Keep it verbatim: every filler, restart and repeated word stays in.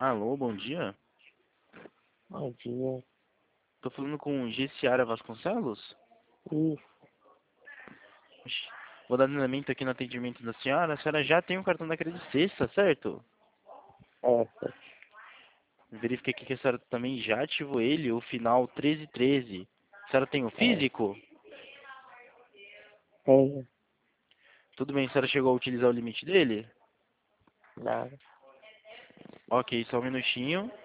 Alô, bom dia. Bom dia. Tô falando com Gessiara Vasconcelos? Isso, Ixi, vou dar andamento aqui no atendimento da senhora. A senhora já tem um cartão da Credit Sexta, certo? essa. Verifiquei aqui que a senhora também já ativou ele, o final treze treze. A senhora tem o É, físico? tenho, Tudo bem, a senhora chegou a utilizar o limite dele? nada. Ok, só um minutinho.